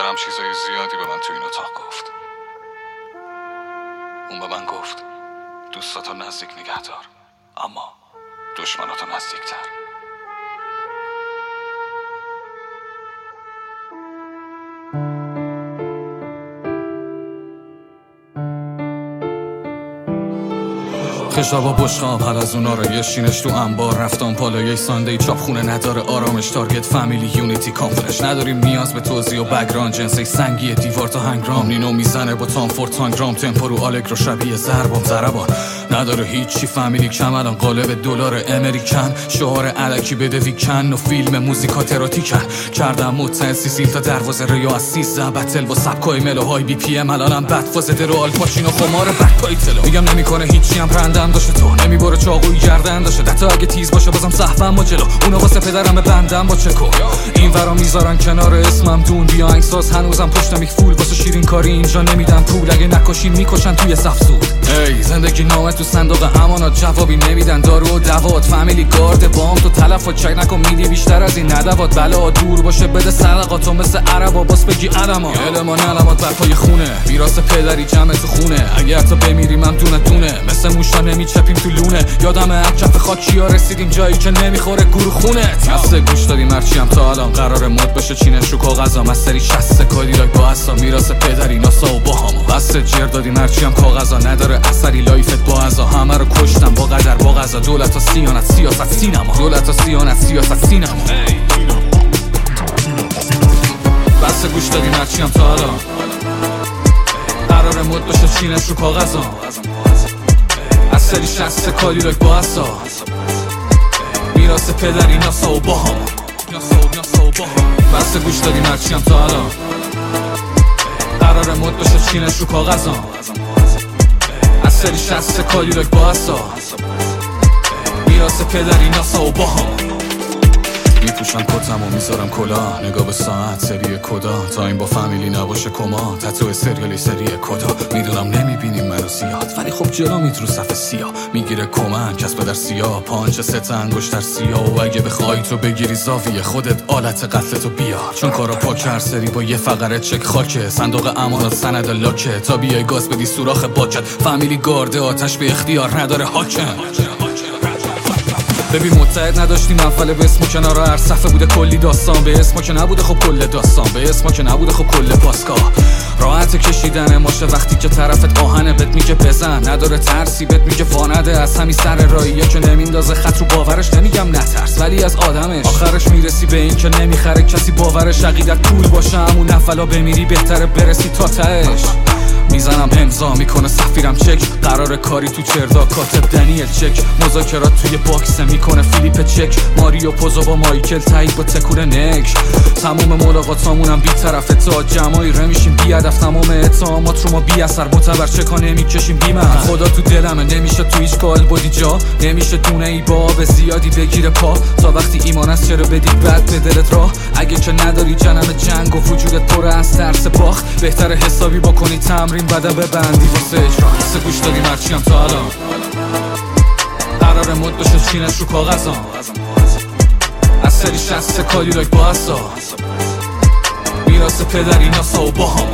مادرم چیزای زیادی به من تو این اتاق گفت. اون به من گفت دوستاتو نزدیک نگه دار، اما دشمناتو نزدیکتر. خشابا بشقاب حل از اونا رو یه شینش تو انبار رفتم پالایه ساندی چاپخونه نداره آرامش تارگت فامیلی یونیتی کانفرش نداریم نیاز به توضیح و بگران جنسی سنگی دیوار تا هنگرام نینو میزنه با تام فورد تانگرام تمپو رو آلگرو شبیه ضربام ضربان نداره هیچی فامیلی کم الان قالب دلار امریکن شعار الکی بده ویکن و فیلم موزیکات اروتیکن کردم متأسیس سیل تا دروازه ریا از 13 بتل با سبکای ملوهای بی پی ام الانم بد فاز درو آلپاچینو خمار بکای تلو میگم نمیکنه هیچی هم رندم داشته تو نمیبره چاقوی گردن داشته دتا اگه تیز باشه بازم صحبم ما جلو اونا واسه پدرم به بندم با چکو این ورا میذارن کنار اسمم دون بیا انگساز هنوزم پشتم یک فول واسه شیرین کاری اینجا نمیدن پول اگه نکشین میکشن توی صفسود ای زندگی نامه تو صندوق امانات جوابی نمیدن دارو و دوات فامیلی گارد بام تو تلفات چک نکن میدی بیشتر از این ندوات بلا دور باشه بده صدقاتو مثل عربا باس بگی علما علمان علامات بر پای خونه میراث پدری جمع تو خونه اگه تو بمیریم هم دونه دونه مثل موشا نمیچپیم تو لونه یادم از کف خاکیا رسیدیم جایی که نمیخوره گورو خونه دسته گوش دادیم هرچی هم تا الان قرار مد بشه چینش رو کاغذا از سری 60 کادیلاک با اسا میراث پدری ناسا و باهاما بس جر دادیم هرچی هم کاغذا نداره اثری لایفت با عزا همه رو کشتم با قدر با قضا دولت و سیانت سیاست سینما دولت و سیانت سیاست سینما بس گوش دادیم هرچی هم تا الان قرار مد بشه چینش رو کاغذا از سری 60 کادیلاک با اسا میراث پدری ناسا و باهاما بس گوش دادیم هرچی هم تا الان قرار مد بشه چینش رو کاغذا از سری 60 کادیلاک با اسا میراث پدری ناسا و باهاما میپوشم کتم و میذارم کلا نگاه به ساعت سری کدا تا این با فامیلی نباشه کما تتو سریالی سری کدا میدونم نمیبینیم منو زیاد ولی خب جلو میت رو صف سیاه میگیره کمن کسب در سیاه پانچ ست انگشتر سیاه و اگه بخوای تو بگیری زاویه خودت آلت قتلتو بیار چون کارا پاک هر سری با یه فقره چک خاکه صندوق امانات سند لاکه تا بیای گاز بدی سوراخ باکت فامیلی گارده آتش به اختیار نداره حاکم ببین متحد نداشتیم اول به اسم کنارا هر صفحه بوده کلی داستان به اسم که نبوده خب کل داستان به اسم که نبوده خب کل پاسگاه راحت کشیدن ماشه وقتی که طرفت آهنه بهت میگه بزن نداره ترسی بهت میگه وانده از همین سر راهیه که نمیندازه خط رو باورش نمیگم نترس ولی از آدمش آخرش میرسی به این که نمیخره کسی باورش عقیدت پول باشه همون نفلا بمیری بهتره برسی تا تهش میزنم امضا میکنه سفیرم چک قرار کاری تو چردا کاتب دنیل چک مذاکرات توی باکس میکنه فیلیپ چک ماریو پوزو با مایکل تایید با تکور نک تموم ملاقاتامونم بی طرفه تا جمعی رمیشیم بی هدف تمام اتهامات رو ما بی اثر معتبر چکا نمیکشیم بی من خدا تو دلمه نمیشه تو هیچ کال بودی جا نمیشه دونه ای با آب زیادی بگیره پا تا وقتی ایمان است چرا بدی بد به دلت راه اگه که نداری جنم جنگ و وجودت پر از ترس باخت بهتره حسابی بکنی تمرین بعدا ببندی واسه اجرا سه گوش دادیم هرچی هم تا الان قرار مد بشه چینش رو کاغذا از سری 60 کادیلاک با اسا میراث پدری ناسا و باهاما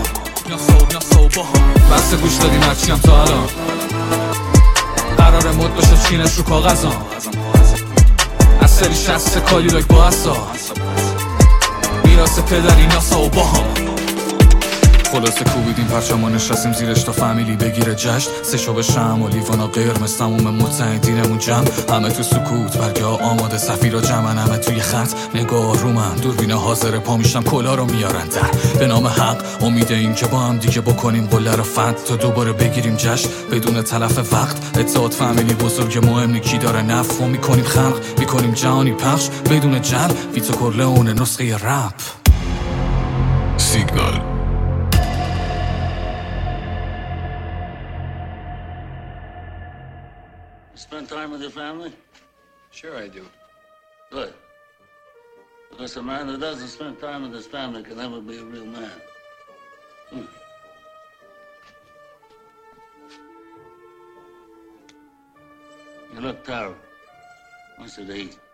بس گوش دادیم هرچی هم تا الان قرار مد بشه چینش رو کاغذا از سری 60 کادیلاک با اسا میراث پدری ناسا و باهاما خلاصه کوبیدیم پرچما نشستیم زیرش تا فامیلی بگیره جشن سه شب شم و لیوانا قرمز تموم متحدینمون جمع همه تو سکوت برگه ها آماده سفیرا جمعن همه توی خط نگاه رو من دوربینا حاضر پا میشم کلا رو میارن در به نام حق امید این که با هم دیگه بکنیم قله رو فت تا دوباره بگیریم جشن بدون تلف وقت اتحاد فامیلی بزرگ مهم نیکی داره نفت و میکنیم خلق میکنیم جهانی پخش بدون جل ویتو کورلئونه نسخه رپ سیگنال Spend time with your family? Sure I do. Good. Because a man who doesn't spend time with his family can never be a real man. You look tired. What's it eat?